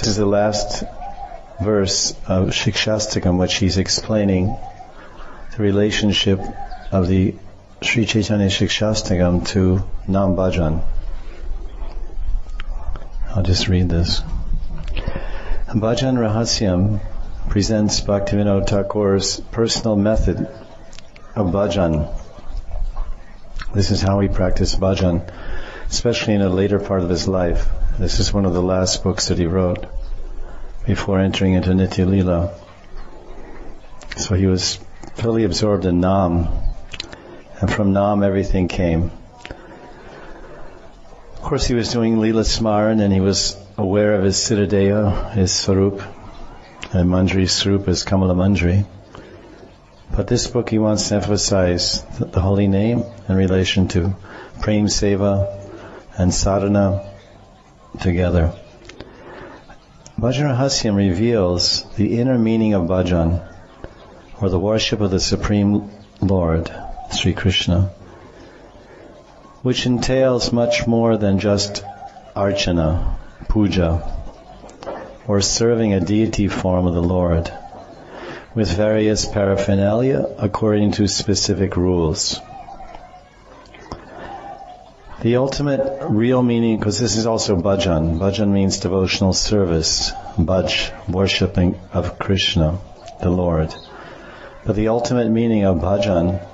This is the last verse of Shikshastakam, which he's explaining the relationship of the Sri Chaitanya Shikshastakam to Nam Bhajan. I'll just read this. Bhajan Rahasyam presents Bhaktivinoda Thakur's personal method of bhajan. This is how he practiced bhajan, especially in a later part of his life. This is one of the last books that he wrote before entering into Nitya Leela. So he was fully absorbed in Nam, and from Nam everything came. Of course, he was doing Leela Smaran, and he was aware of his Siddhadeha, his Swarup, and Manjri's Swarup is Kamala Manjri. But this book he wants to emphasize the holy name in relation to Prem Seva and Sadhana together. Bhajan Rahasyam reveals the inner meaning of bhajan, or the worship of the Supreme Lord, Sri Krishna, which entails much more than just archana, puja, or serving a deity form of the Lord, with various paraphernalia according to specific rules. The ultimate real meaning, because this is also bhajan. Bhajan means devotional service. Bhaj, worshipping of Krishna, the Lord. But the ultimate meaning of bhajan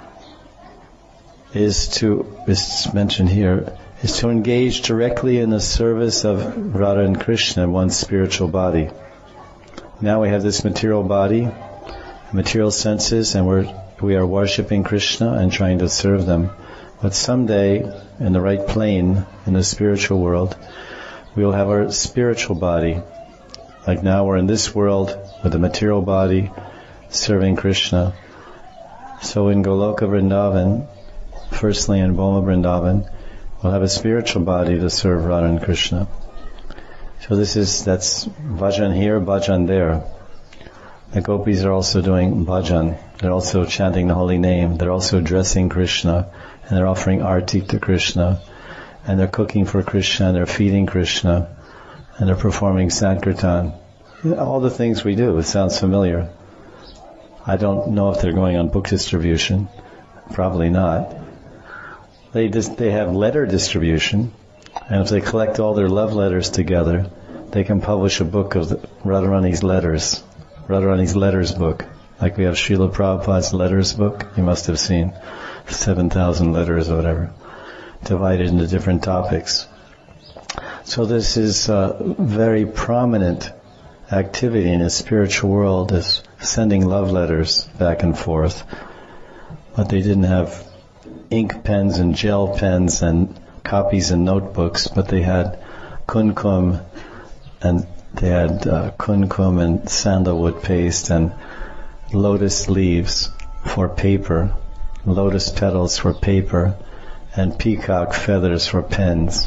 is mentioned here, is to engage directly in the service of Radha and Krishna in one's spiritual body. Now we have this material body, material senses, and we are worshipping Krishna and trying to serve them. But someday, in the right plane, in the spiritual world, we will have our spiritual body. Like now we're in this world with the material body, serving Krishna. So in Goloka Vrindavan, firstly in Bhoma Vrindavan, we'll have a spiritual body to serve Radha and Krishna. So that's bhajan here, bhajan there. The gopis are also doing bhajan. They're also chanting the holy name. They're also addressing Krishna, and they're offering arti to Krishna, and they're cooking for Krishna, and they're feeding Krishna, and they're performing Sankirtan. All the things we do, it sounds familiar. I don't know if they're going on book distribution. Probably not. They have letter distribution, and if they collect all their love letters together, they can publish a book of Radharani's letters. Radharani's letters book. Like we have Srila Prabhupada's letters book. You must have seen 7,000 letters or whatever, divided into different topics. So this is a very prominent activity in the spiritual world, is sending love letters back and forth. But they didn't have ink pens and gel pens and copies and notebooks, but they had kumkum, and they had kumkum and sandalwood paste and lotus leaves for paper, lotus petals for paper, and peacock feathers for pens.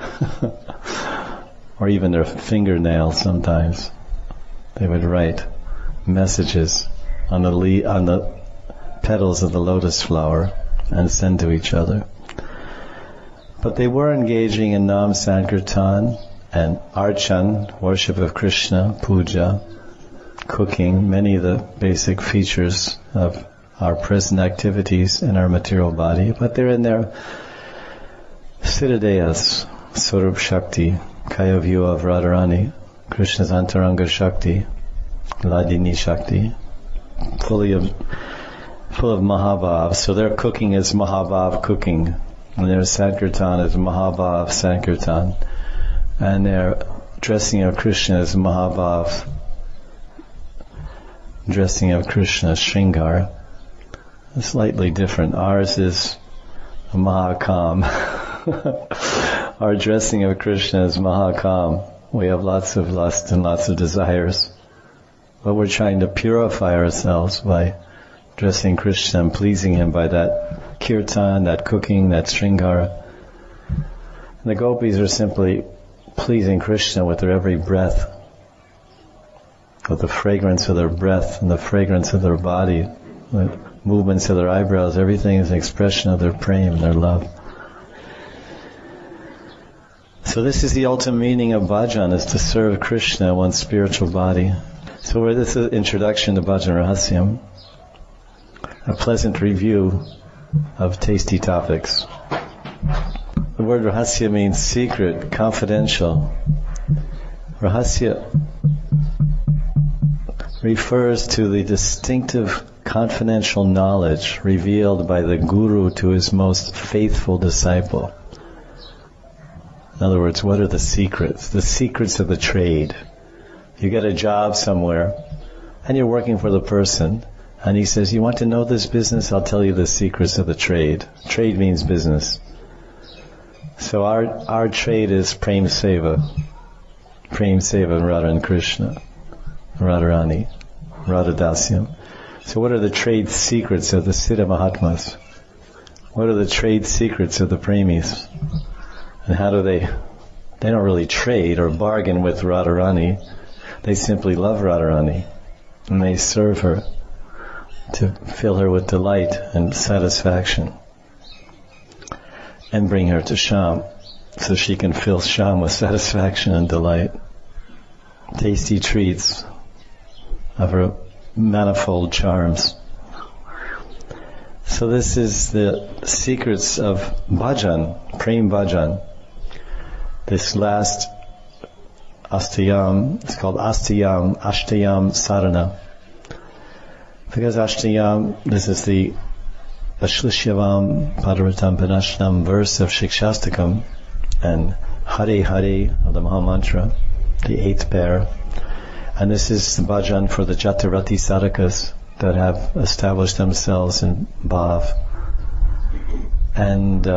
Or even their fingernails sometimes. They would write messages on the petals of the lotus flower and send to each other. But they were engaging in Nam Sankirtan and Archan, worship of Krishna, puja, cooking, many of the basic features of our present activities in our material body, but they're in their Siddhadeyas, Swarup Shakti, Kaya View of Radharani, Krishna's Antaranga Shakti, Ladini Shakti, full of Mahabhav. So their cooking is Mahabhav cooking, and their Sankirtan is Mahabhav Sankirtan, and their dressing of Krishna is Mahabhav dressing of Krishna, Shringar. Slightly different. Ours is Mahakam. Our dressing of Krishna is Mahakam. We have lots of lust and lots of desires, but we're trying to purify ourselves by dressing Krishna and pleasing Him by that kirtan, that cooking, that Sringara. And the gopis are simply pleasing Krishna with their every breath, with the fragrance of their breath and the fragrance of their body, the movements of their eyebrows. Everything is an expression of their prema, their love. So this is the ultimate meaning of bhajan, is to serve Krishna in one's spiritual body. So this is an introduction to Bhajan Rahasyam, a pleasant review of tasty topics. The word rahasya means secret, confidential. Rahasya refers to the distinctive, confidential knowledge revealed by the guru to his most faithful disciple. In other words, what are the secrets? The secrets of the trade. You get a job somewhere, and you're working for the person, and he says, you want to know this business? I'll tell you the secrets of the trade. Trade means business. So our trade is Prem Seva. Prem Seva, Radha and Krishna. Radharani. Radha Dasyam. So what are the trade secrets of the Siddha Mahatmas? What are the trade secrets of the Premis? And how do they don't really trade or bargain with Radharani. They simply love Radharani. And they serve her to fill her with delight and satisfaction. And bring her to Sham, so she can fill Sham with satisfaction and delight. Tasty treats of her manifold charms. So this is the secrets of bhajan, Prem Bhajan. This last Astayam, it's called Ashtayam Sadhana. Because Ashtayam, this is the Ashlishavam Padaratam Panashnam verse of Shikshastakam, and Hare Hare of the Mahamantra, the 8th pair. And this is the bhajan for the Jatarati sadhakas that have established themselves in Bhav. And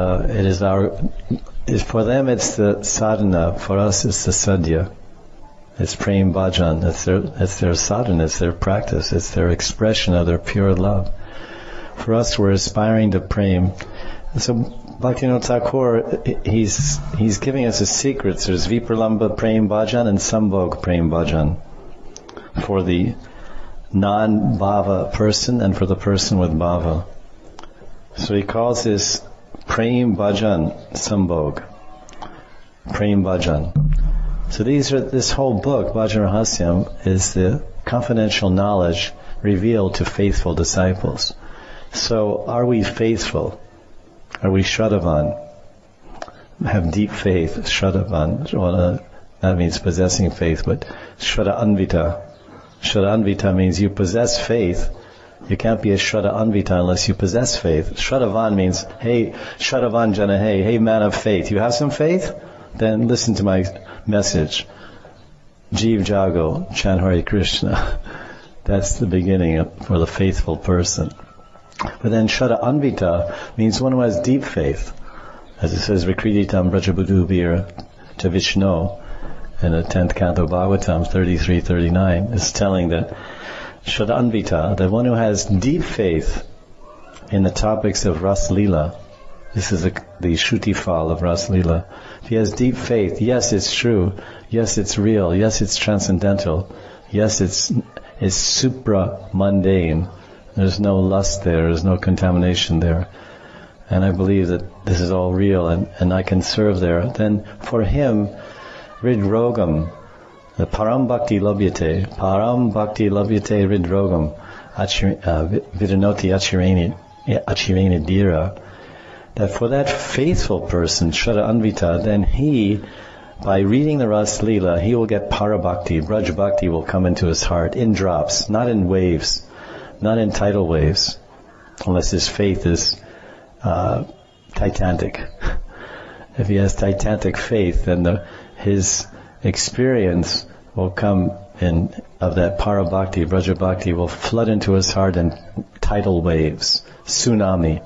for them it's the sadhana, for us it's the sadhya. It's Prem Bhajan, it's their sadhana, it's their practice, it's their expression of their pure love. For us, we're aspiring to Prem. And so Bhaktivinoda Thakur, he's giving us a secret. There's Vipralamba Prem Bhajan and Sambhog Prem Bhajan for the non-bhava person and for the person with bhava. So he calls this Prem Bhajan Sambhog. Prem Bhajan. So this whole book, Bhajan Rahasyam, is the confidential knowledge revealed to faithful disciples. So, are we faithful? Are we Shraddhavan? Have deep faith, Shraddhavan. Well, that means possessing faith, but Shraddha Anvita. Shraddha Anvita means you possess faith. You can't be a Shraddha Anvita unless you possess faith. Shraddhavan means, hey, Shraddhavan Jana, hey man of faith. You have some faith? Then listen to my message. Jeev Jago, chant Hare Krishna. That's the beginning for the faithful person. But then Shraddha Anvita means one who has deep faith. As it says, Vikriditam Brajabudubir to Vishnu in the 10th canto Bhagavatam 33-39 is telling that Shraddha Anvita, the one who has deep faith in the topics of Ras Lila. This is the Shruti Fal of Ras Lila. If he has deep faith, yes, it's true. Yes, it's real. Yes, it's transcendental. Yes, it's supra-mundane. There's no lust there. There's no contamination there. And I believe that this is all real and I can serve there. Then for him, Ridrogam, the Param Bhakti Labhyate Ridrogam, Vidanoti Achireni Dira, that for that faithful person, Shraddha Anvita, then he, by reading the Ras Lila, he will get Parabhakti, Braj Bhakti will come into his heart in drops, not in waves, not in tidal waves, unless his faith is titanic. If he has titanic faith, then his experience will come of that Parabhakti, Braja Bhakti will flood into his heart in tidal waves, tsunami.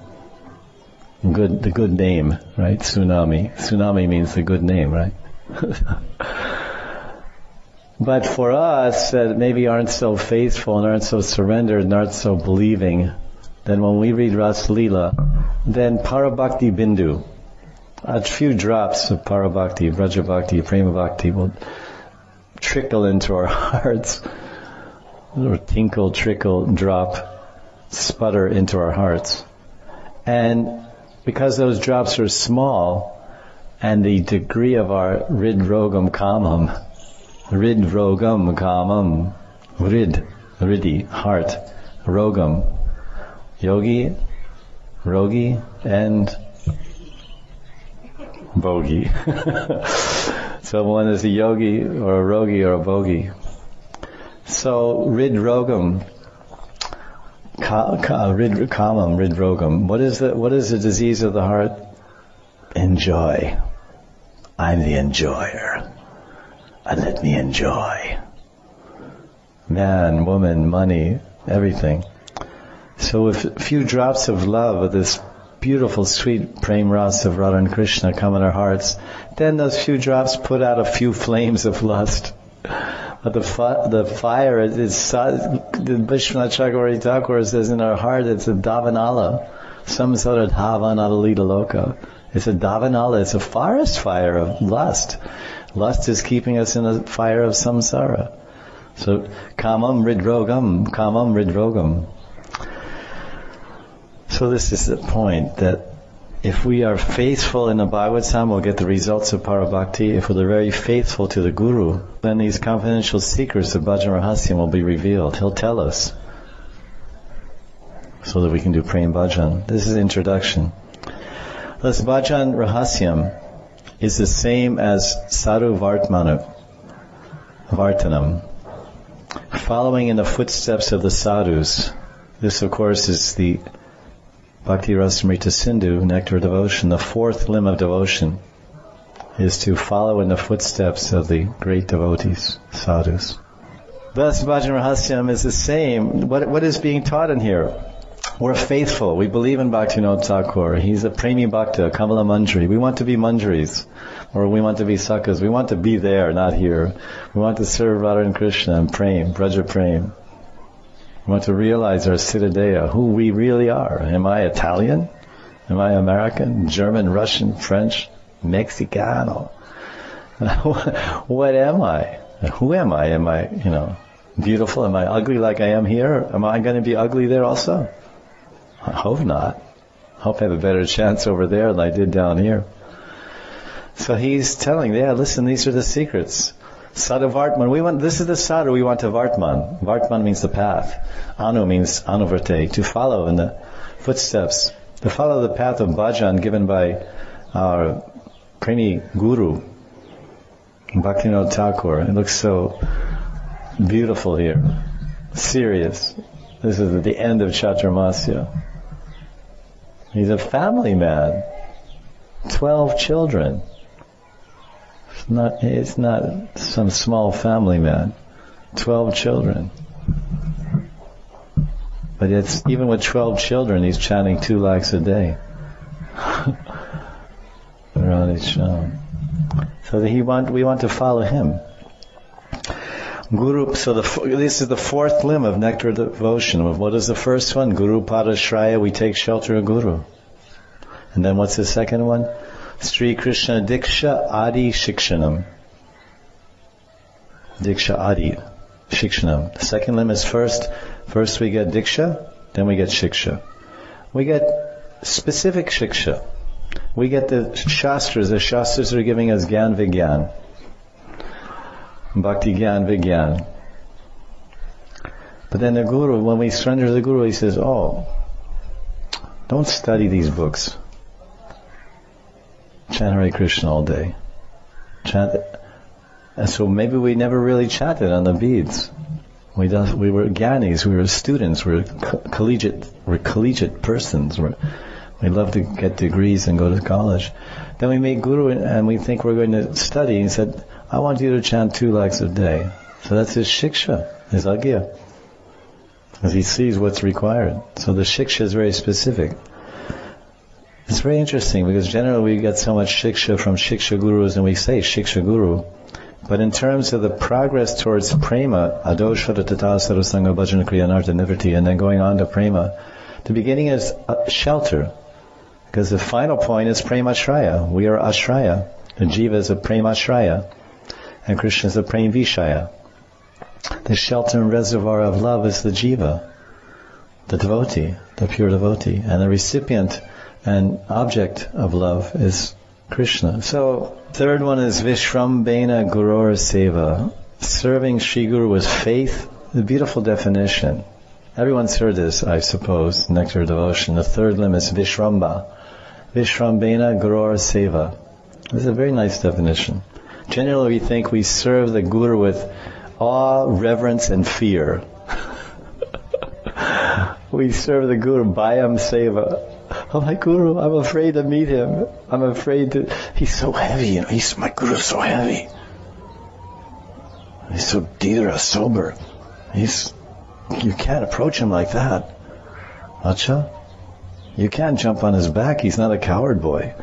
The good name, right? Tsunami. Tsunami means the good name, right? But for us that maybe aren't so faithful and aren't so surrendered and aren't so believing, then when we read Ras Lila, then Parabhakti Bindu, a few drops of Parabhakti, Braja Bhakti, Prema Bhakti will trickle into our hearts, or tinkle, trickle, drop, sputter into our hearts. And because those drops are small, and the degree of our ridrogam kamam, riddhi, heart, rogam, yogi, rogi, and bogi. So one is a yogi or a rogi or a bogi. So ridrogam, kamam, ridrogam. What is the disease of the heart? Enjoy. I'm the enjoyer. And let me enjoy. Man, woman, money, everything. So if a few drops of love of this beautiful, sweet prem rasa of Radha and Krishna come in our hearts, then those few drops put out a few flames of lust. But the fire is the Vishwanath Chakravarti Thakur says in our heart it's a davanala, some sort of dhavanala lita loka. It's a davanala, it's a forest fire of lust. Lust is keeping us in a fire of samsara. So kamam ridrogam. So this is the point, that if we are faithful in the Bhagavatam, we'll get the results of Parabhakti. If we're very faithful to the Guru, then these confidential secrets of Bhajan Rahasyam will be revealed. He'll tell us, so that we can do Prem Bhajan. This is introduction. Thus Bhajan Rahasyam is the same as Sadhu Vartanam, following in the footsteps of the sadhus. This, of course, is the Bhakti Rasamrita Sindhu, Nectar of Devotion. The fourth limb of devotion is to follow in the footsteps of the great devotees, sadhus. Thus, Bhajan Rahasyam is the same. What is being taught in here? We're faithful. We believe in Bhaktivinoda Thakur. He's a Premi Bhakta, Kamala Manjari. We want to be Manjaris, or we want to be Sakhas. We want to be there, not here. We want to serve Radha and Krishna and Prem, Braja Prem. We want to realize our Siddhadeha, who we really are. Am I Italian? Am I American? German, Russian, French, Mexicano? What am I? Who am I? Am I, beautiful? Am I ugly like I am here? Am I going to be ugly there also? I hope not. I hope I have a better chance over there than I did down here. So he's telling, listen, these are the secrets. Sadhu Vartman, this is the sadhu we want to Vartman. Vartman means the path. Anu means anuvarte, to follow in the footsteps, to follow the path of bhajan given by our Premi Guru, Bhaktivinoda Thakur. It looks so beautiful here. Serious. This is at the end of Chaturmasya. He's a family man. 12 children. It's not some small family man. 12 children. But it's, even with 12 children, he's chanting 2 lakhs a day. So we want to follow him. Guru. So this is the fourth limb of Nectar of Devotion. What is the first one? Guru Padashraya. We take shelter of Guru. And then what's the second one? Sri Krishna Diksha Adi Shikshanam. Diksha Adi Shikshanam. The second limb is first. First we get Diksha, then we get Shiksha. We get specific Shiksha. We get the Shastras. The Shastras are giving us Gyan Vigyan. Bhakti Gyan Vigyan. But then the Guru, when we surrender to the Guru, he says, don't study these books. Chant Hare Krishna all day. Chant it. And so maybe we never really chanted on the beads. We were Gyanis, we were students, we were collegiate persons. We love to get degrees and go to college. Then we meet Guru and we think we're going to study. He said, I want you to chant 2 lakhs a day. So that's his shiksha, his agya. Because he sees what's required. So the shiksha is very specific. It's very interesting because generally we get so much shiksha from shiksha gurus and we say shiksha guru. But in terms of the progress towards prema, adoshvara tata sarasanga bhajana kriyanartha nivrti, and then going on to prema, the beginning is shelter. Because the final point is prema ashraya. We are ashraya. The jiva is a prema ashraya. And Krishna is a prema vishaya. The shelter and reservoir of love is the jiva, the devotee, the pure devotee. And the recipient and object of love is Krishna. So, third one is Vishrambena Gurur Seva. Serving Sri Guru with faith. The beautiful definition. Everyone's heard this, I suppose, Nectar Devotion. The third limb is Vishramba. Vishrambena Gurur Seva. This is a very nice definition. Generally, we think we serve the Guru with awe, reverence, and fear. We serve the Guru, Bhayam Seva. Oh, my Guru, I'm afraid to meet him. I'm afraid to... He's so heavy, my Guru's so heavy. He's so dhira, sober. You can't approach him like that. Acha? You can't jump on his back. He's not a coward boy.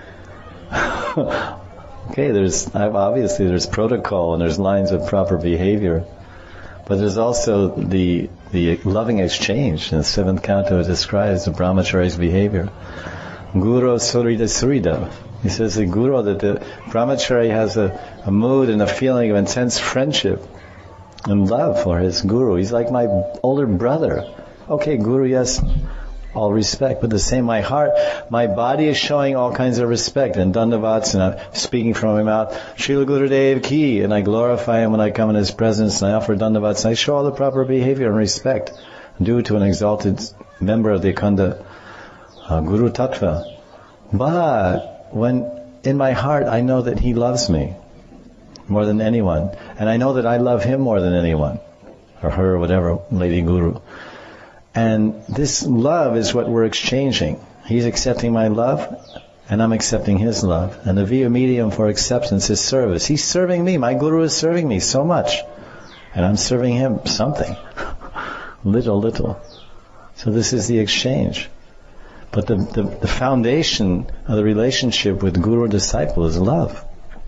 Okay, obviously there's protocol and there's lines of proper behavior. But there's also the loving exchange. In the 7th canto it describes the brahmachari's behavior. Guru Surida Surida. He says that the brahmachari has a mood and a feeling of intense friendship and love for his Guru. He's like my older brother. Okay, Guru, yes, all respect, but the same, my heart, my body is showing all kinds of respect and dandavats, and I'm speaking from my mouth, Srila Gurudev Ki, and I glorify him when I come in his presence, and I offer dandavats, and I show all the proper behavior and respect due to an exalted member of the Akhanda Guru Tattva. But when in my heart I know that he loves me more than anyone, and I know that I love him more than anyone, or her, or whatever, Lady Guru. And this love is what we're exchanging. He's accepting my love, and I'm accepting his love. And the via medium for acceptance is service. He's serving me. My Guru is serving me so much. And I'm serving him something. little. So this is the exchange. But the foundation of the relationship with Guru-disciple is love.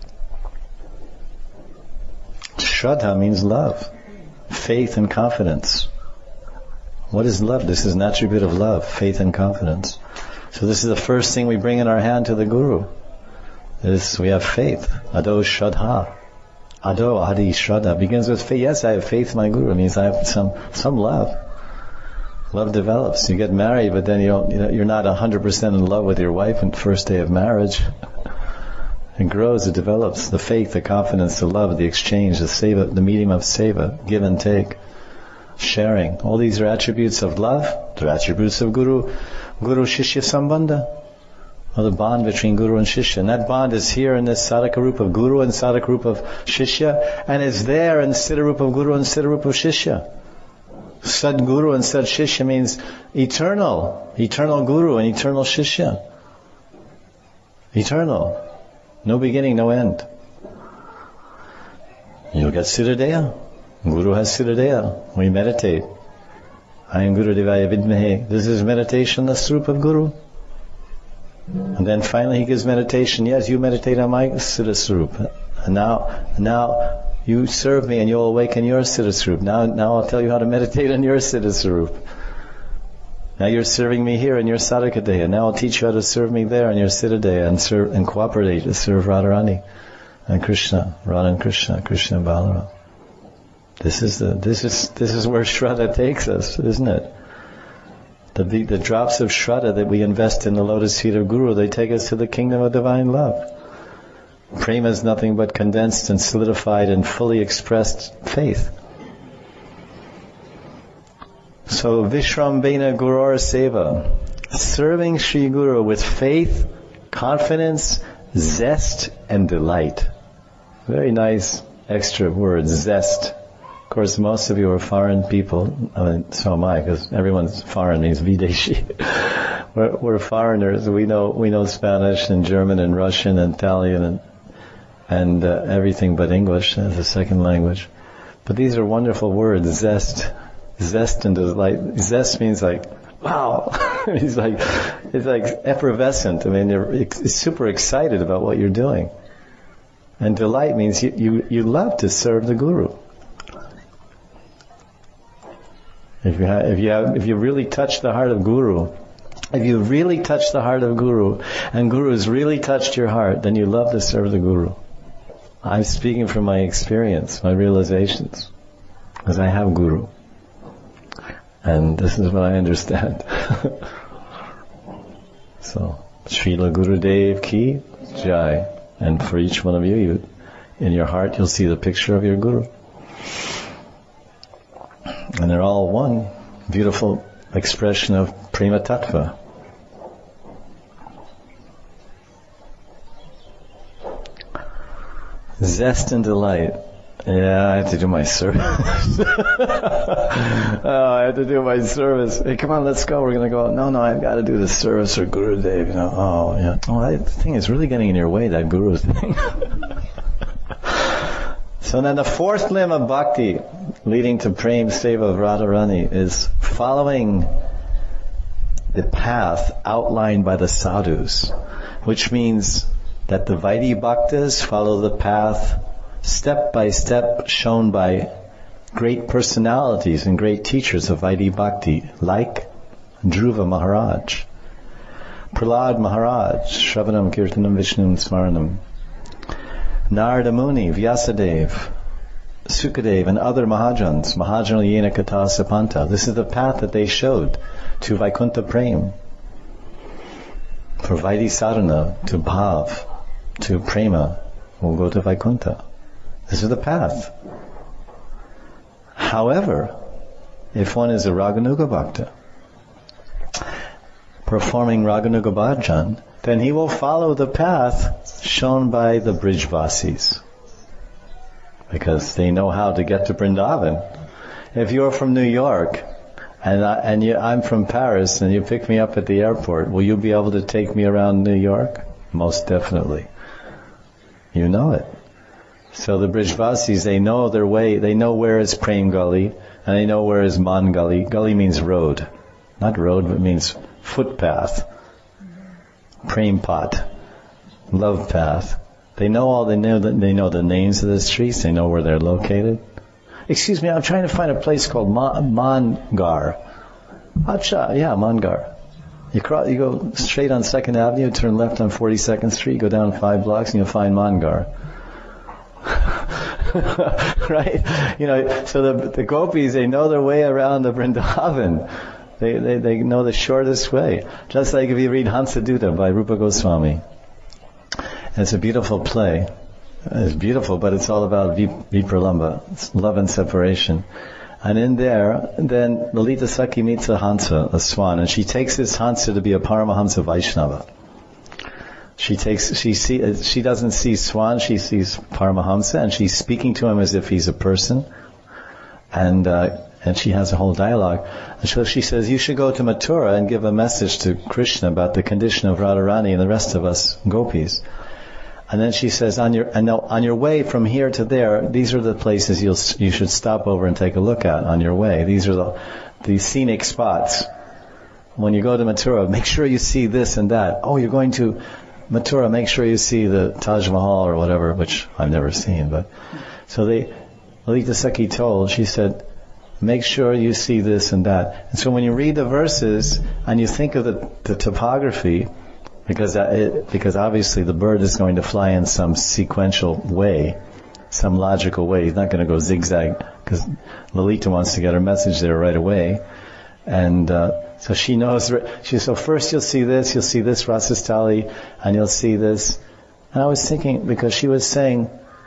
Shraddha means love. Faith and confidence. What is love? This is an attribute of love, faith and confidence. So this is the first thing we bring in our hand to the Guru. We have faith. Ado Shraddha. Ado Adi Shraddha begins with faith. Yes, I have faith in my Guru. It means I have some love. Love develops. You get married, but then you're not 100% in love with your wife on the first day of marriage. It grows, it develops. The faith, the confidence, the love, the exchange, the seva, the medium of seva, give and take. Sharing. All these are attributes of love. They're attributes of Guru Shishya Sambandha. Or the bond between Guru and Shishya. And that bond is here in this Sadhaka Rupa of Guru and Sadhaka Rupa of Shishya, and is there in Siddha Rupa of Guru and Siddha Rupa of Shishya. Sad Guru and Sad Shishya means eternal Guru and eternal Shishya. Eternal. No beginning, no end. You'll get Siddhadeya. Guru has Siddhadeya. We meditate. I am Guru Devaya Vidmahe. This is meditation, the Srupa of Guru. And then finally he gives meditation. Yes, you meditate on my Siddha Srupa. And now you serve me and you'll awaken your Siddha Srupa. Now I'll tell you how to meditate on your Siddha Srupa. Now you're serving me here in your Sadhakadeya. Now I'll teach you how to serve me there in your Siddhadeya and cooperate to serve Radharani and Krishna, Radha and Krishna, Krishna and Balaram. This is where Shraddha takes us, isn't it? The drops of Shraddha that we invest in the lotus feet of Guru, they take us to the kingdom of divine love. Prema is nothing but condensed and solidified and fully expressed faith. So Vishrambena Gurur Seva, serving Sri Guru with faith, confidence, zest and delight. Very nice extra word, zest. Of course, most of you are foreign people. I mean, so am I, because everyone's foreign means Videshi. We're foreigners. We know Spanish and German and Russian and Italian and everything but English as a second language. But these are wonderful words, zest and delight. Zest means like, wow. it's like effervescent. I mean, you're super excited about what you're doing. And delight means you love to serve the Guru. If you really touch the heart of Guru, if you really touch the heart of Guru, and Guru has really touched your heart, then you love to serve the Guru. I'm speaking from my experience, my realizations, because I have Guru. And this is what I understand. So, Srila Gurudev Ki Jai. And for each one of you, in your heart, you'll see the picture of your Guru. And they're all one beautiful expression of Prema Tattva. Zest and delight. Yeah, I have to do my service. I have to do my service. Hey, come on, let's go. We're going to go. No, I've got to do the service for Gurudev. Oh, yeah. That thing is really getting in your way, that Guru thing. So then the fourth limb of bhakti, leading to Prem Seva of Radharani, is following the path outlined by the sadhus, which means that the Vaidhi Bhaktas follow the path step by step shown by great personalities and great teachers of Vaidhi Bhakti, like Dhruva Maharaj, Prahlad Maharaj, Shravanam Kirtanam Vishnum Smaranam, Narada Muni, Vyasadeva, Sukadev, and other Mahajans, Mahajana Yena Kata Sapanta. This is the path that they showed to Vaikuntha Prem, for Vaidhi Sadhana, to Bhav, to Prema, we'll go to Vaikuntha. This is the path. However, if one is a Raganuga Bhakta, performing Raganuga Bhajan, then he will follow the path shown by the Brijvasis, because they know how to get to Vrindavan. If you're from New York and I'm from Paris and you pick me up at the airport, will you be able to take me around New York? Most definitely. You know it. So the Brijvasis, they know their way, they know where is Prem Gully, and they know where is Man Gully. Gully means road. Not road, but means footpath. Prem Pat. Love path. They know the names of the streets, they know where they're located. Excuse me, I'm trying to find a place called Mangar. Acha, yeah, Mangar. You go straight on 2nd Avenue, turn left on 42nd Street, go down 5 blocks, and you'll find Mangar. Right? So the gopis, they know their way around the Vrindavan. They know the shortest way. Just like if you read Hansadutta by Rupa Goswami. And it's a beautiful play. It's beautiful, but it's all about Vipralamba. It's love and separation. And in there, then Lalita Sakhi meets a Hansa, a swan, and she takes this Hansa to be a Paramahamsa Vaishnava. She doesn't see swan, she sees Paramahamsa, and she's speaking to him as if he's a person. And she has a whole dialogue. And so she says, you should go to Mathura and give a message to Krishna about the condition of Radharani and the rest of us gopis. And then she says, on your way from here to there, these are the places you should stop over and take a look at on your way. These are the scenic spots. When you go to Mathura, make sure you see this and that. Oh, you're going to Mathura, make sure you see the Taj Mahal or whatever, which I've never seen. But so Lalita Sakhi told, she said, make sure you see this and that. And so when you read the verses and you think of the topography, because obviously the bird is going to fly in some sequential way, some logical way. He's not going to go zigzag, because Lalita wants to get her message there right away. And so she knows. So first you'll see this Rasastali, and you'll see this. And I was thinking, because she was saying,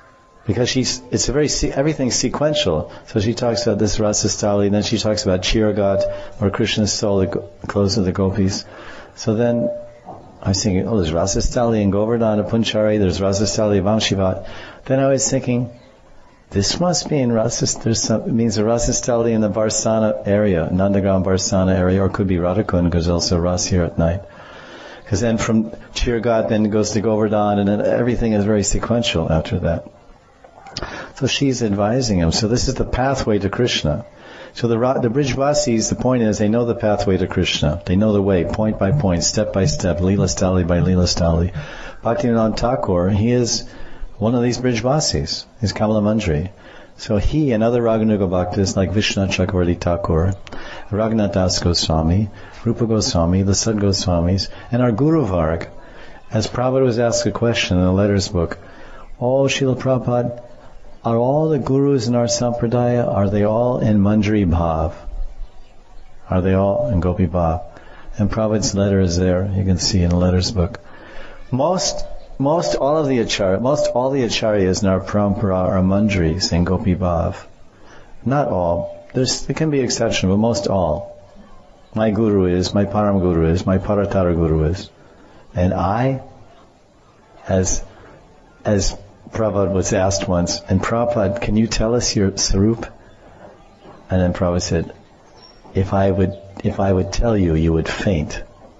everything's sequential. So she talks about this Rasastali, and then she talks about Chiragat, where Krishna stole the clothes of the gopis. So then I was thinking, there's Rasastali in Govardhana Punchari, there's Rasastali Vamshivat. Then I was thinking, this must be in it means a Rasastali in the Barsana area, Nandagram Barsana area, or it could be Radhakund, because there's also Ras here at night. Because then from Chiragat then it goes to Govardhan, and then everything is very sequential after that. So she's advising him. So this is the pathway to Krishna. So the Brijvasis, the point is, they know the pathway to Krishna. They know the way, point by point, step by step, Leela Stali by Leela Stali. Bhaktivinoda Thakur, he is one of these Brijvasis. He's Kamala Manjari. So he and other Raganuga Bhaktas like Vishwanath Chakravarti Thakur, Raghunath Das Goswami, Rupa Goswami, the Sad Goswamis, and our Guru Varg. As Prabhupada was asked a question in the letters book, Srila Prabhupada, are all the gurus in our sampradaya, are they all in Manjari Bhav? Are they all in Gopi Bhav? And Prabhupada's letter is there, you can see in the letters book. Most most all the acharyas in our parampara are manjaris and gopi bhav. Not all. There can be exception, but most all. My guru is, my param guru is, my paratara guru is. And I, as Prabhupada was asked once, and Prabhupada, can you tell us your sarup? And then Prabhupada said, if I would tell you, you would faint.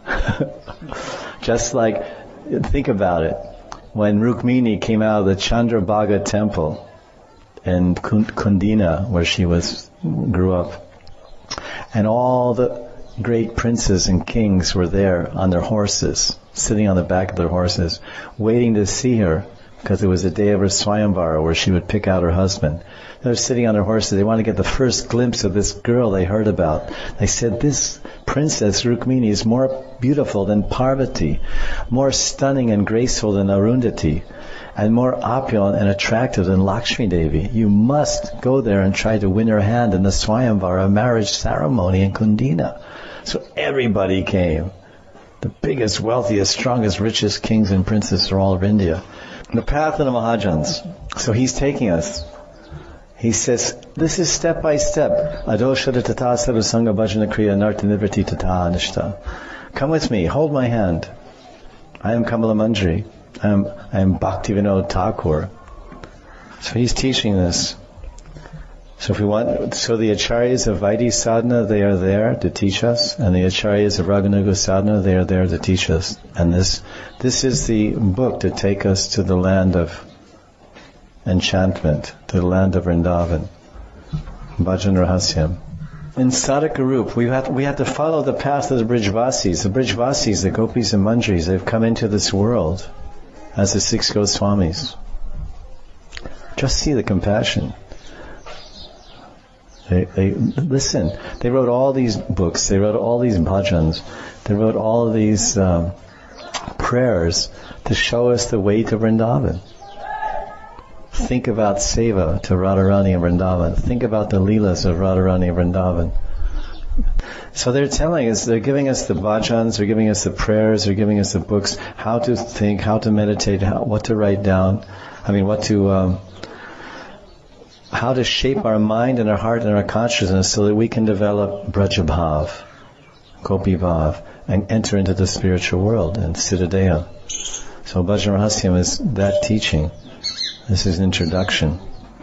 Just like, think about it. When Rukmini came out of the Chandrabhaga temple in Kundina, where she grew up, and all the great princes and kings were there on their horses, sitting on the back of their horses, waiting to see her, because it was the day of her Swayamvara, where she would pick out her husband. They were sitting on their horses. They wanted to get the first glimpse of this girl they heard about. They said, this princess Rukmini is more beautiful than Parvati, more stunning and graceful than Arundhati, and more opulent and attractive than Lakshmi Devi. You must go there and try to win her hand in the Swayamvara marriage ceremony in Kundina. So everybody came. The biggest, wealthiest, strongest, richest kings and princes are all of India. The path of the Mahajans. So he's taking us. He says, this is step by step. Adoshada tata sarvasanga bhajana kriya narti nivriti tata anishta. Come with me, hold my hand. I am Kamala Manjari. I am Bhaktivinoda Thakur. So he's teaching this. So the acharyas of Vaidhi sadhana, they are there to teach us, and the acharyas of Raganuga sadhana, they are there to teach us. And this is the book to take us to the land of enchantment, to the land of Vrindavan. Bhajan Rahasyam. In Sadhaka Rup, we have to follow the path of the Brijvasis. The Brijvasis, the Gopis and Manjaris, they've come into this world as the 6 Goswamis. Just see the compassion. They listen. They wrote all these books. They wrote all these bhajans. They wrote all of these prayers to show us the way to Vrindavan. Think about Seva to Radharani and Vrindavan. Think about the Leelas of Radharani and Vrindavan. So they're telling us, they're giving us the bhajans, they're giving us the prayers, they're giving us the books, how to think, how to meditate, what to write down. How to shape our mind and our heart and our consciousness so that we can develop Brajabhav, Gopi Bhav, and enter into the spiritual world and Siddhadeha. So Bhajan Rahasyam is that teaching. This is an introduction.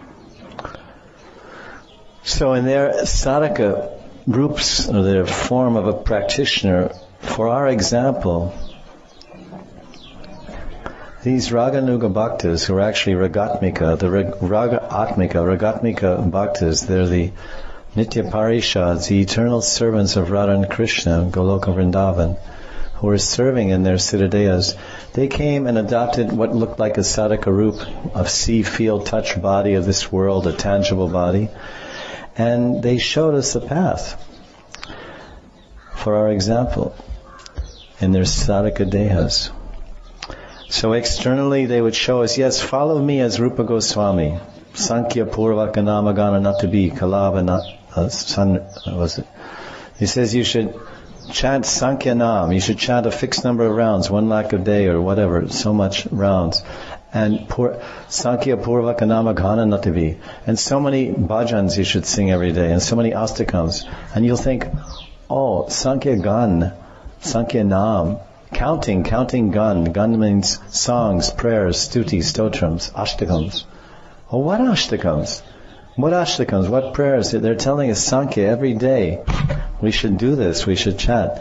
So in their sadhaka groups, or their form of a practitioner, for our example, these Raganuga Bhaktas, who are actually Ragatmika, the Ragatmika Bhaktas, they're the Nitya Parishads, the eternal servants of Radha and Krishna, Goloka Vrindavan, who are serving in their siddhadeyas. They came and adopted what looked like a sadhaka roop, of see, feel, touch body of this world, a tangible body, and they showed us the path for our example in their sadhaka dehas. So externally they would show us, yes, follow me as Rupa Goswami. Sankhya Purvaka Namagana Natabi Kalava He says you should chant Sankhya Nam. You should chant a fixed number of rounds, 1 lakh a day or whatever, so much rounds. And Sankhya Purvaka Namagana Natabi. And so many bhajans you should sing every day, and so many astakams. And you'll think, oh, Sankhya Gan, Sankhya Nam. Counting gun. Gun means songs, prayers, stutis, stotrams, ashtakams. Well, what ashtakams? What prayers? They're telling us Sankhya every day. We should do this. We should chant.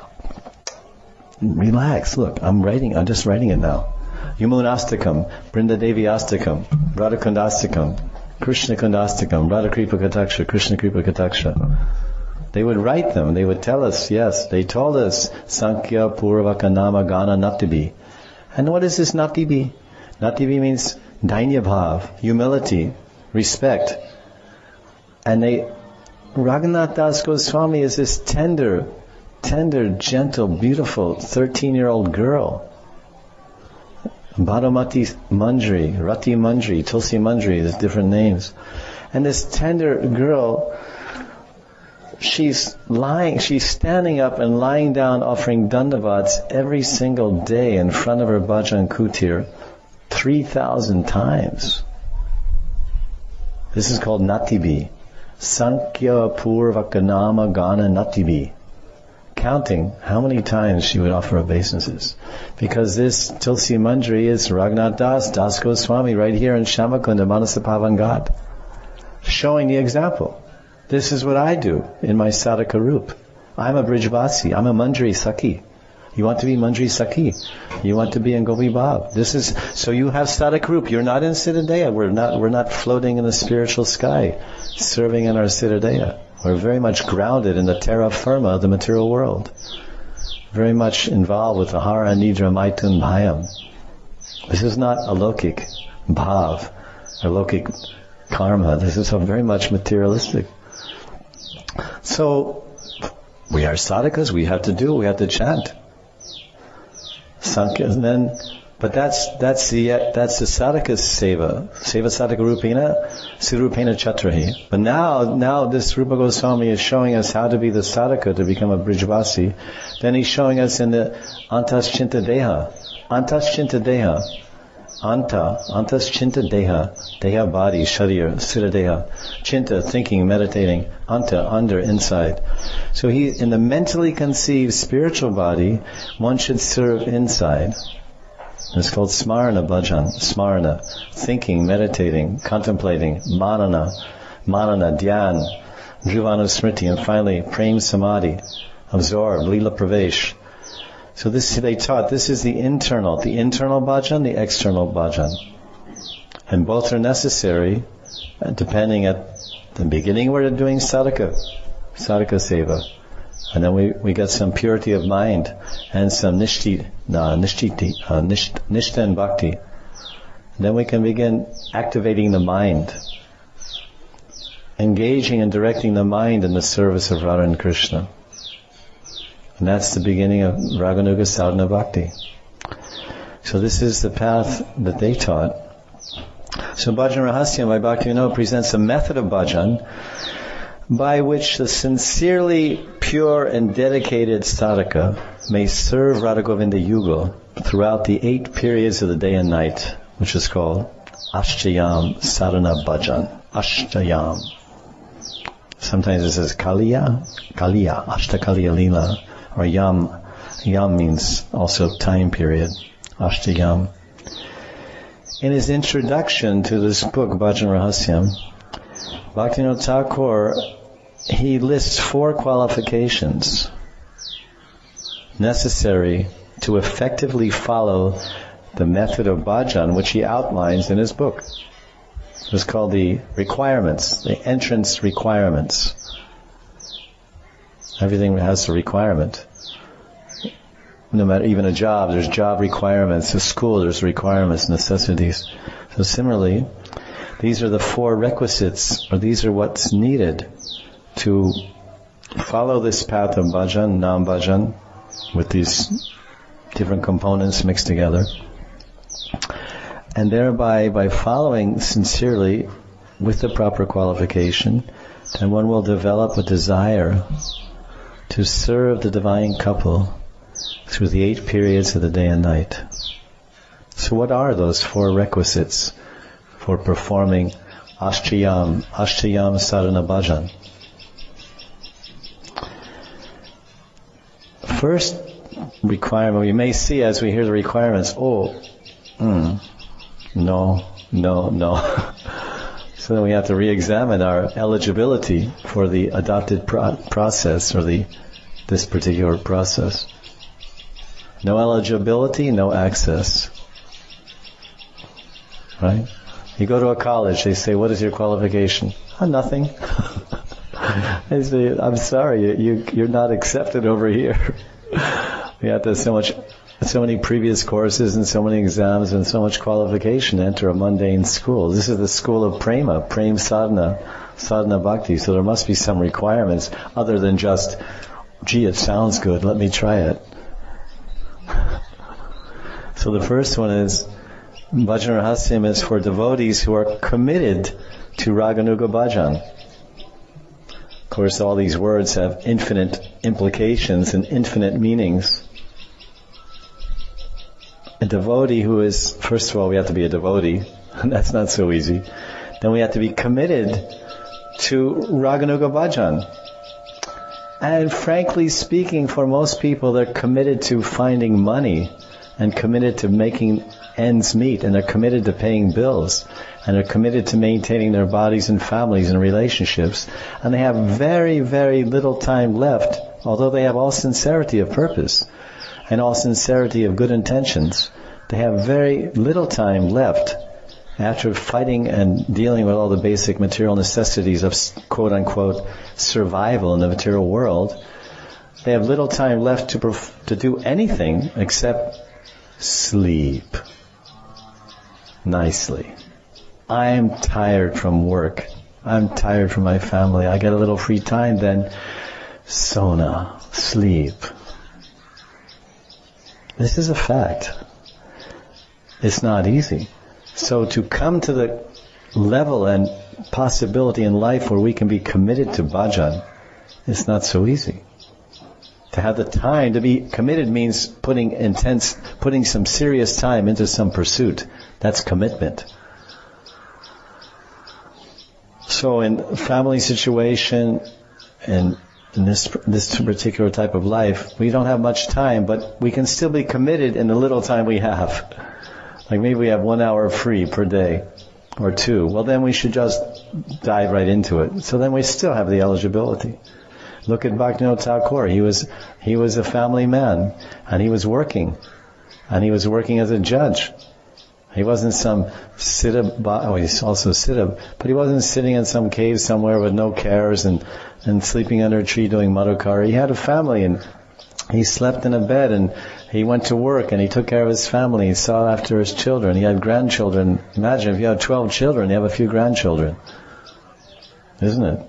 Relax. Look, I'm just writing it now. Yamunastakam, Brindadevi Astakam, Radhakundastakam, Krishna Kundastakam, Radhakripa Kataksha, Krishna Kripa Kataksha. They would write them. They would tell us, yes, they told us, Sankhya Purvaka Nama Gana Natibi. And what is this Natibi? Natibi means Dainya Bhav, humility, respect. And Raghunath Das Goswami is this tender, gentle, beautiful 13-year-old girl. Bhadamati Manjari, Rati Manjari, Tulsi Manjari, there's different names. And this tender girl she's standing up and lying down offering dandavats every single day in front of her bhajan kutir 3,000 times. This is called Natibi. Sankhya Purvakanama Gana Natibi. Counting how many times she would offer obeisances. Because this Tulsi Manjari is Raghunath Das Goswami right here in Shamakunda, Manasapavangat, showing the example. This is what I do in my sadhaka roop. I'm a Brijvasi. I'm a Manjari Sakhi. You want to be Manjari Sakhi. You want to be in Gopi Bhav. So you have sadhaka roop. You're not in Siddhadeha. We're not floating in the spiritual sky, serving in our Siddhadeha. We're very much grounded in the terra firma of the material world. Very much involved with the Hara Nidra Maitun Bhayam. This is not alokik bhav, alokik karma. This is very much materialistic. So, we are sadhakas, we have to chant. But that's the sadhaka's seva sadhaka rupena, sirupena chatrahi. But now this Rupa Goswami is showing us how to be the sadhaka to become a Brijvasi. Then he's showing us in the Antaschinta Deha. Antaschinta Deha. Antaschinta Deha. Deha body, sharir, siddhadeha. Chinta, thinking, meditating. Anta, under, inside. So in the mentally conceived spiritual body, one should serve inside. It's called smarana bhajan, smarana, thinking, meditating, contemplating, manana, dhyan, dhruvanusmriti, and finally prem samadhi, absorb, lila pravesh. So they taught, this is the internal bhajan, the external bhajan. And both are necessary, depending at the beginning we're doing sadhaka seva. And then we get some purity of mind and some nishta and bhakti. And then we can begin activating the mind, engaging and directing the mind in the service of Radha and Krishna. And that's the beginning of Raganuga Sadhana Bhakti. So this is the path that they taught. So Bhajan Rahasyam by Bhaktivinoda presents a method of bhajan by which the sincerely pure and dedicated sadhaka may serve Radha Govinda Yugal throughout the 8 periods of the day and night, which is called Ashtayam Sadhana Bhajan. Ashtayam. Sometimes it says Kaliya, Ashtakaliya Lila, or Yam. Yam means also time period. Ashtayam. In his introduction to this book, Bhajan Rahasyam, Bhaktivinoda Thakur, he lists 4 qualifications necessary to effectively follow the method of bhajan, which he outlines in his book. It's called the requirements, the entrance requirements. Everything has a requirement. No matter, even a job, there's job requirements. A school, there's requirements, necessities. So similarly, these are the 4 requisites, or these are what's needed to follow this path of bhajan, nam bhajan, with these different components mixed together. And thereby, by following sincerely with the proper qualification, then one will develop a desire to serve the divine couple through the 8 periods of the day and night. So what are those 4 requisites for performing Ashtayam Sadhana Bhajan? First requirement, we may see as we hear the requirements, no. So then we have to re-examine our eligibility for the adopted process, or this particular process. No eligibility, no access. Right? You go to a college, they say, what is your qualification? Nothing. They say, I'm sorry, you're not accepted over here. We have to have so many previous courses and so many exams and so much qualification to enter a mundane school. This is the school of prema, prem sadhana bhakti. So there must be some requirements other than just, gee, it sounds good, let me try it. So the first one is, Bhajan Rahasyam is for devotees who are committed to Raganuga Bhajan. course, all these words have infinite implications and infinite meanings. A devotee who is, first of all, we have to be a devotee, and that's not so easy. Then we have to be committed to Raganuga Bhajan. And frankly speaking, for most people, they're committed to finding money and committed to making ends meet, and they're committed to paying bills, and they're committed to maintaining their bodies and families and relationships, and they have very, very little time left, although they have all sincerity of purpose and all sincerity of good intentions. They have very little time left after fighting and dealing with all the basic material necessities of quote-unquote survival in the material world. They have little time left to do anything except sleep nicely. I'm tired from work. I'm tired from my family. I get a little free time, then sona, sleep. This is a fact. It's not easy. So to come to the level and possibility in life where we can be committed to bhajan, it's not so easy. To have the time to be committed means putting some serious time into some pursuit. That's commitment. So in family situation and in this particular type of life, we don't have much time, but we can still be committed in the little time we have. Like maybe we have 1 hour free per day, or 2. Well, then we should just dive right into it. So then we still have the eligibility. Look at Bhaktivinoda Thakur. He was a family man, and he was working as a judge. He wasn't some he's also siddha, but he wasn't sitting in some cave somewhere with no cares and sleeping under a tree doing madhukara. He had a family, and he slept in a bed, and he went to work, and he took care of his family. He saw after his children. He had grandchildren. Imagine if you have 12 children, you have a few grandchildren. Isn't it?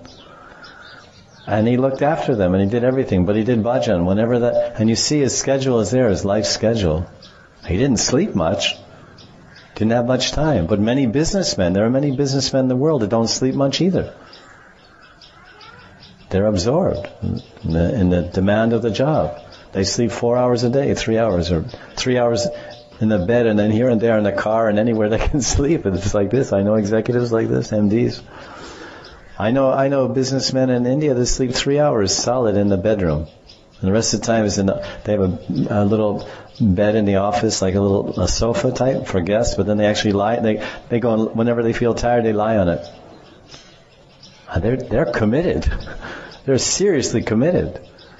And he looked after them, and he did everything, but he did bhajan whenever that, and you see his schedule is there, his life schedule. He didn't sleep much. Didn't have much time. But there are many businessmen in the world that don't sleep much either. They're absorbed in the demand of the job. They sleep 4 hours a day, 3 hours, or 3 hours in the bed, and then here and there in the car and anywhere they can sleep. And it's like this. I know executives like this, MDs. I know businessmen in India that sleep 3 hours solid in the bedroom. And the rest of the time they have a little bed in the office, like a sofa type for guests, but then they actually lie, they go, whenever they feel tired, they lie on it. And they're committed. They're seriously committed.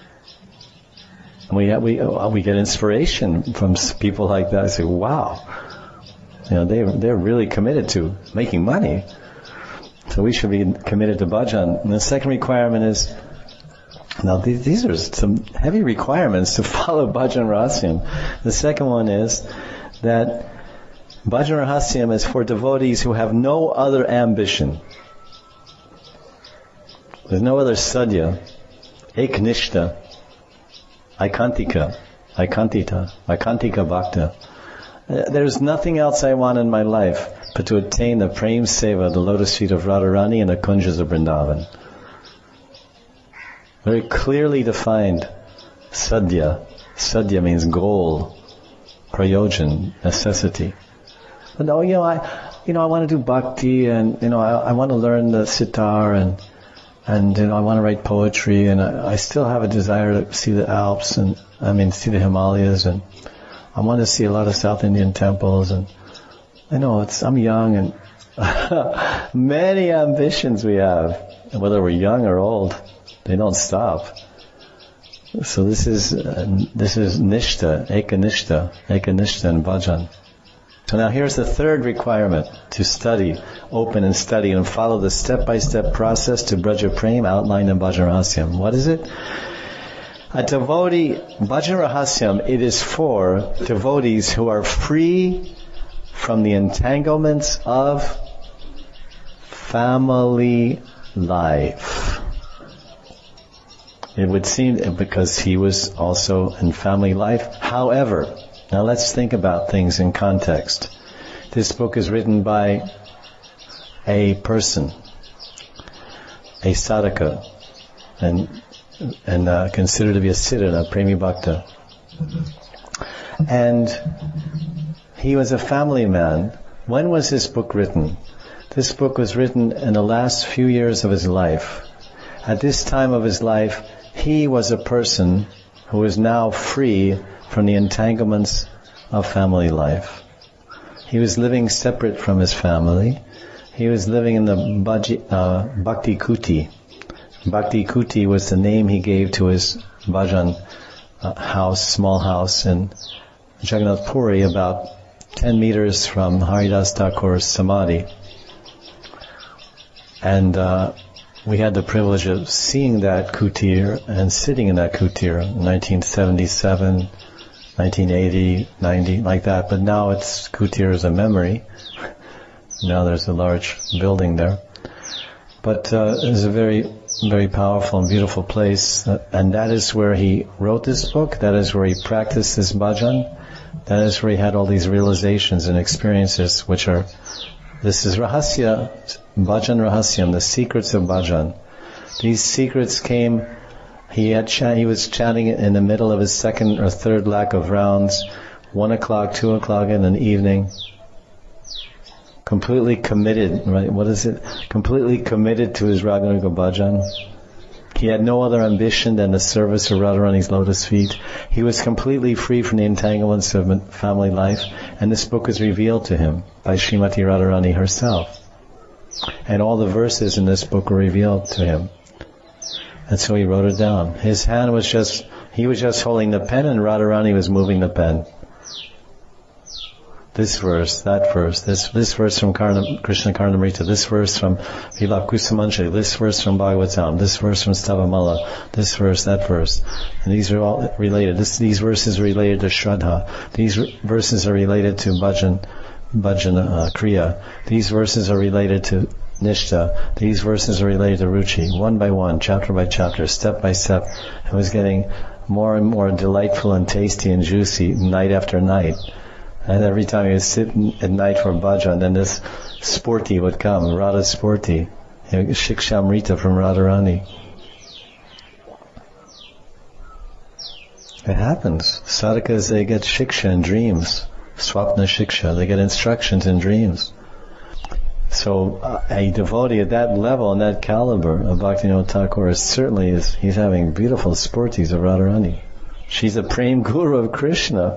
And we get inspiration from people like that. I say, wow, they're really committed to making money. So we should be committed to bhajan. And the second requirement is, now these are some heavy requirements to follow Bhajan Rahasyam. The second one is that Bhajan Rahasyam is for devotees who have no other ambition. There's no other sadhya, eknishta, aikantika bhakta. There's nothing else I want in my life but to attain the prem seva, the lotus feet of Radharani and the kunjas of Vrindavan. Very clearly defined sadhya. Sadhya means goal, prayojan, necessity. But I want to do bhakti, and I want to learn the sitar, and I want to write poetry, and I still have a desire to see the Alps, see the Himalayas, and I want to see a lot of South Indian temples, and I'm young, and many ambitions we have, whether we're young or old. They don't stop. So this is nishta, ekanishta and bhajan. So now here's the third requirement: to study, open and study, and follow the step-by-step process to Braja Prem outlined in Bhajan Rahasyam. What is it? A devotee, Bhajan Rahasyam, it is for devotees who are free from the entanglements of family life. It would seem because he was also in family life. However, now let's think about things in context. This book is written by a person, a sadhaka, and considered to be a siddha, a premi bhakta. And he was a family man. When was this book written? This book was written in the last few years of his life. At this time of his life, he was a person who is now free from the entanglements of family life. He was living separate from his family. He was living in the Bhakti Kuti. Bhakti Kuti was the name he gave to his bhajan house, small house in Jagannath Puri, about 10 meters from Haridas Thakur's samadhi. And we had the privilege of seeing that kutir and sitting in that kutir in 1977, 1980, 90, like that. But now it's kutir as a memory. Now there's a large building there. But it's a very, very powerful and beautiful place. And that is where he wrote this book. That is where he practiced this bhajan. That is where he had all these realizations and experiences, which are, this is rahasya, bhajan rahasyam, the secrets of bhajan. These secrets came, he was chanting in the middle of his second or third lap of rounds, 1 o'clock, 2 o'clock in the evening. Completely committed, right? What is it? Completely committed to his Raganuga bhajan. He had no other ambition than the service of Radharani's lotus feet. He was completely free from the entanglements of family life, and this book was revealed to him by Srimati Radharani herself. And all the verses in this book were revealed to him. And so he wrote it down. His hand was he was just holding the pen, and Radharani was moving the pen. This verse, that verse, this verse from Krishna Karnamrita, this verse from Vilap Kusumanjali, this verse from Bhagavatam, this verse from Stavamala, this verse, that verse. And these are all related. These verses are related to Shraddha. These verses are related to Bhajan Kriya. These verses are related to Nishtha. These verses are related to Ruchi. One by one, chapter by chapter, step by step. It was getting more and more delightful and tasty and juicy night after night. And every time he would sit at night for bhajan, then this Sporti would come, Radha Sporti, Shikshamrita from Radharani. It happens. Sadhakas, they get shiksha in dreams. Swapna shiksha. They get instructions in dreams. So a devotee at that level and that caliber of Bhaktivinoda Thakur he's having beautiful sportis of Radharani. She's a prem guru of Krishna.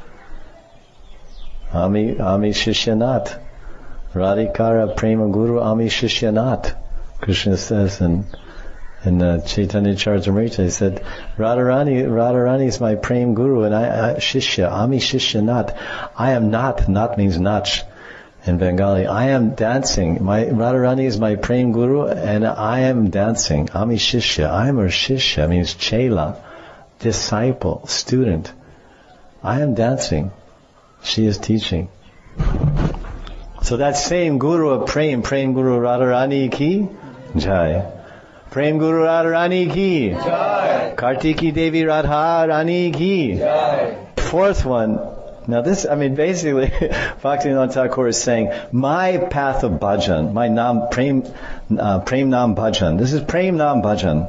Ami Shishyanat. Radhikara Prema Guru Ami Shishyanat. Krishna says in Chaitanya Charitamrita, he said, Radharani is my Prem Guru and I Shishya, Ami Shishyanat. I am not means nach in Bengali. I am dancing. Radharani is my Prem Guru and I am dancing. Ami Shishya. I am her Shishya, means Chela, disciple, student. I am dancing. She is teaching. So that same Guru of Prem Guru Radharani ki Jai. Prem Guru Radharani ki Jai. Kartiki Devi Radharani ki Jai. Fourth one. Now this, basically, Bhaktivinoda Thakur is saying, my path of bhajan, my Prem Nam bhajan. This is Prem Nam bhajan.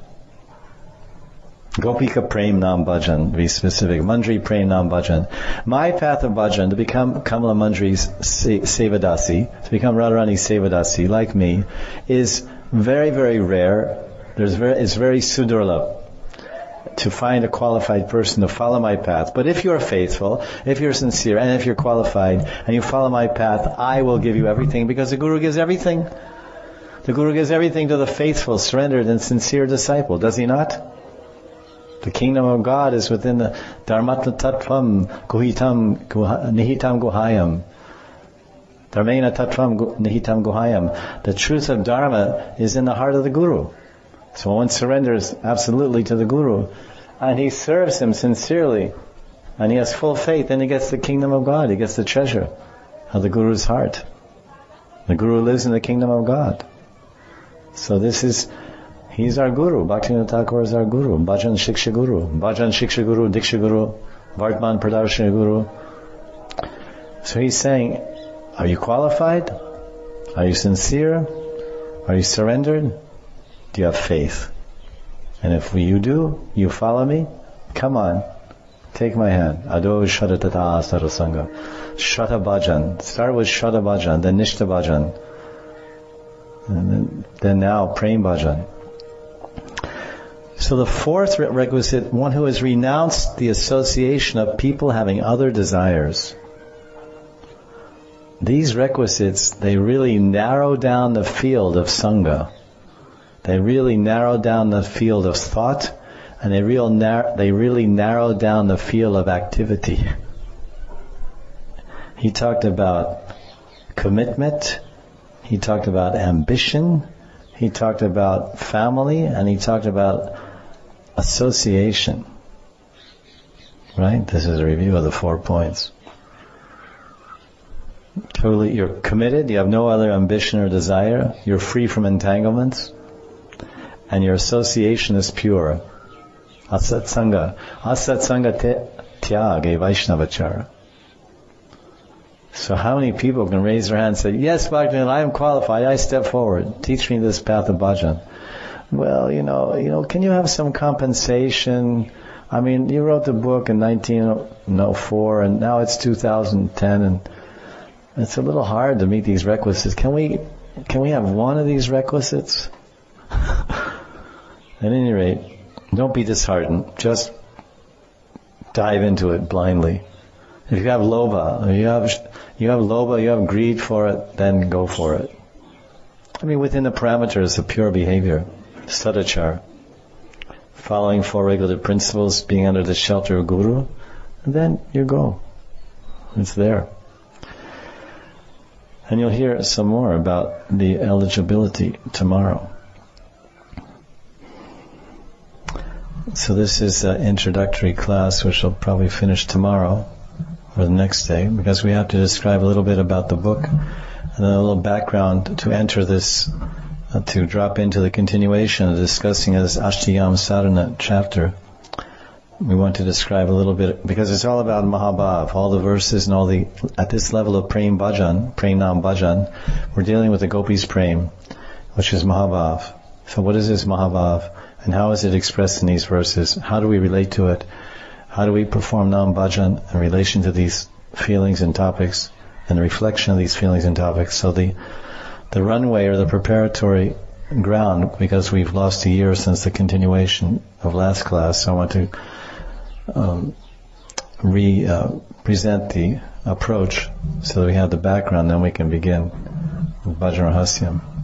Gopika Prem Nam Bhajan, to be specific. Mandri Prem Nam Bhajan. My path of bhajan, to become Kamala Mandri's Sevadasi, to become Radharani's Sevadasi, like me, is very, very rare. It's very sudurlabh to find a qualified person to follow my path. But if you're faithful, if you're sincere, and if you're qualified, and you follow my path, I will give you everything, because the Guru gives everything. The Guru gives everything to the faithful, surrendered, and sincere disciple, does he not? The kingdom of God is within the Dharmatma Tattvam Nihitam Guhayam. Dharmena Tattvam Nihitam Guhayam. The truth of Dharma is in the heart of the Guru. So one surrenders absolutely to the Guru, and he serves him sincerely, and he has full faith, then he gets the kingdom of God. He gets the treasure of the Guru's heart. The Guru lives in the kingdom of God. So he's our Guru. Bhaktivinoda Thakur is our Guru. Bhajan Shiksha Guru. Bhajan Shiksha Guru, Diksha Guru, Vartman Pradarshana Guru. So he's saying, are you qualified? Are you sincere? Are you surrendered? Do you have faith? And if you do, you follow me, come on, take my hand. Ado Shraddhatata Sarasanga. Shraddha Bhajan. Start with Shraddha Bhajan, then Nishtha Bhajan. And then now Prem Bhajan. So the fourth requisite, one who has renounced the association of people having other desires. These requisites, they really narrow down the field of Sangha. They really narrow down the field of thought, and they really narrow down the field of activity. He talked about commitment, he talked about ambition, he talked about family, and he talked about association. Right? This is a review of the 4 points. Totally, you're committed, you have no other ambition or desire, you're free from entanglements, and your association is pure. Asatsanga tyage Vaishnavachara. So how many people can raise their hand and say, yes, Bhaktivinoda, I am qualified, I step forward, teach me this path of bhajan. Well, you know, can you have some compensation? I mean, you wrote the book in 1904 and now it's 2010 and it's a little hard to meet these requisites. Can we have one of these requisites? At any rate, don't be disheartened. Just dive into it blindly. If you have lobha, you have greed for it, then go for it. I mean, within the parameters of pure behavior, sadachara, following 4 regulative principles, being under the shelter of Guru, and then you go. It's there. And you'll hear some more about the eligibility tomorrow. So this is an introductory class which will probably finish tomorrow or the next day, because we have to describe a little bit about the book and then a little background to enter this, to drop into the continuation of discussing this Ashtayam Sadhana chapter. We want to describe a little bit, because it's all about Mahabhav, all the verses and at this level of Prem Bhajan, Prem Nam Bhajan, we're dealing with the Gopis Prem, which is Mahabhav. So what is this Mahabhav? And how is it expressed in these verses? How do we relate to it? How do we perform Nam Bhajan in relation to these feelings and topics, and the reflection of these feelings and topics? So the runway or the preparatory ground, because we've lost a year since the continuation of last class, so I want to present the approach so that we have the background, then we can begin with Bhajan Rahasyam.